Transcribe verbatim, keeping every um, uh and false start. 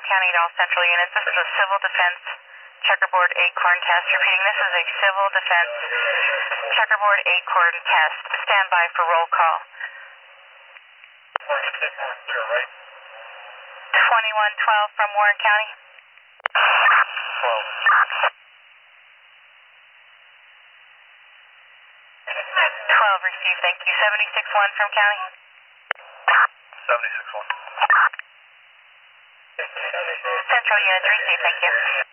Warren County to all central units. This is a civil defense checkerboard acorn test. Repeating, this is a civil defense checkerboard acorn test. Stand by for roll call. twenty-one twelve from Warren County. twelve. twelve received, thank you. seventy-six one from County. seventy-six one. Central units received, thank you.